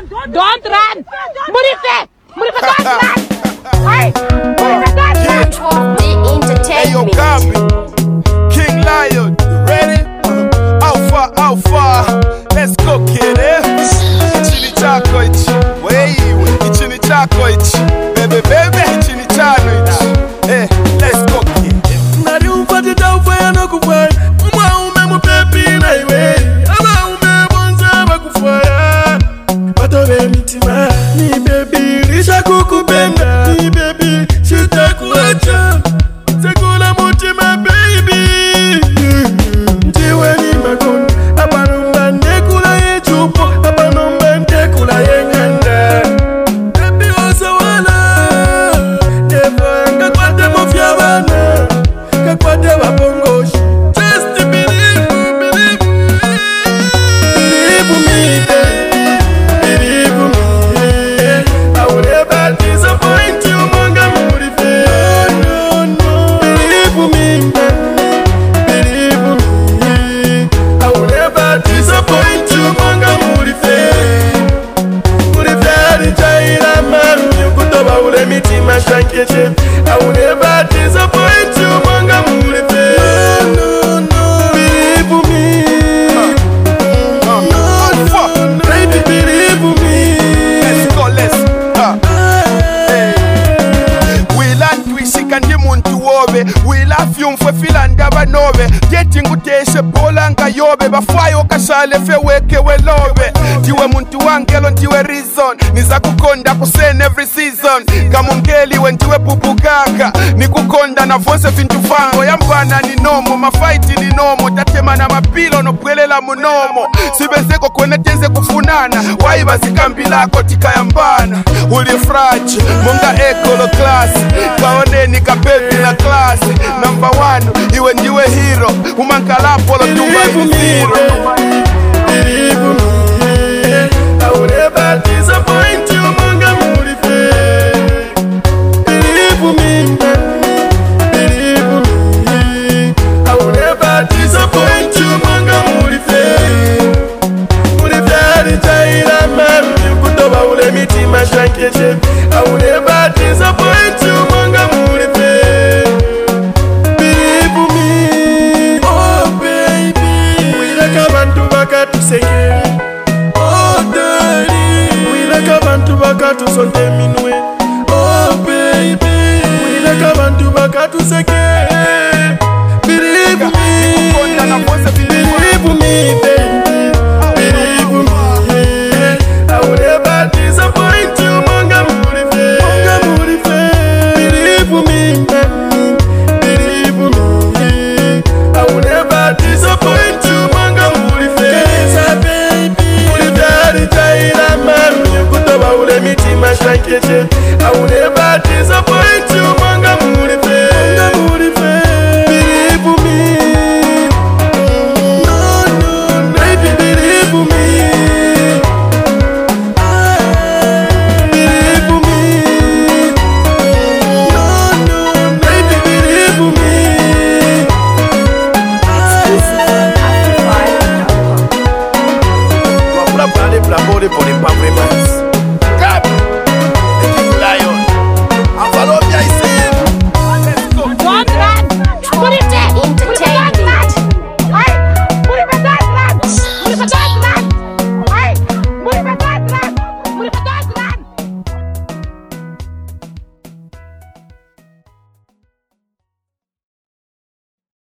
Don't run. Murife, don't run. Hey, Murife, don't run. Hey, yo, Gambi, King Lion, you ready? Alpha, let's go, kid. Ichini chako ichi, wewe, ichini chako ichi, baby, ichini chano ichi. Hey, let's go, kid. Nari upate taufaya na kufaya, umaume mupepi na iwe, ama ume bonza bakufaya. Patowe mitima, ni baby, risha kukupenda, ni baby, shitakuacha. Sekula mutima baby. Ndiwe ni makoni, hapa nomba ndekula ye chupo, hapa nomba ndekula ye nganda. Baby osa wala, never kakwate mofya bana, kakwate wapongoshi. Just believe me, baby, believe me. I will never disappoint you, monga murife. No, believe me, believe me. I will never disappoint you, monga murife. Murife alijaira mami, kutoba ule mitima shankeche. I will never disappoint you, monga murife. No, believe me. Baby, believe me. Wishika ndi muntu wobe wilafyu mfwe filanda banobe yetinguteshe bola nga yobe bafayo kashale feweke welobe ndiwe muntu wangelo ndiwe reason niza kukonda kusene every season kamungeli we ndiwe pupukaka nikukonda na vose vintu fango yambana ni nomo mafaiti ni nomo tatema na mapilo nopwelela munomo sibezeko kweneteze kufunana waiba zikambilako tikayambana uli frachi monga ekolo klasi kaoneni kapepi na klasi number 1 iwe ndiwe hero umankalapo lo tuwa zero. Believe me, I will never disappoint you, monga murife. Believe me, believe me, I will never disappoint you, monga murife. Murife alijaira mami, kutoba ule mitima shankeche. I will never disappoint you, monga murife. Believe me, oh baby, we like abantu bakatuseke. Oh daddy, we like abantu bakatusonte minwe. Oh baby, we like abantu bakatuseke. Believe me, believe me, baby, believe me. I will never disappoint you, monga murife. Monga murife, believe me, believe me. I will never disappoint you, monga murife. Kesa baby, murife alijaira mami, kutoba ule mitima shankeche. I will never disappoint you, monga murife. Monga murife, believe me. No, baby, believe me. Believe me. No, baby, believe me. Exclusive on Amplifier.com. Pour les pour les pas vraiment.